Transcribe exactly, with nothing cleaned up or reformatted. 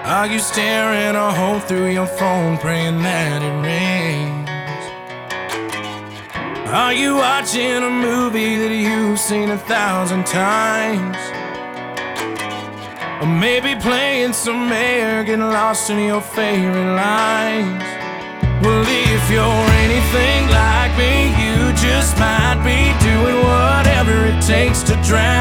Are you staring a hole through your phone, praying that it rains? Are you watching a movie that you've seen a thousand times? Or maybe playing some air, getting lost in your favorite lines? Well, if you're anything like me, you just might be doing whatever it takes to drown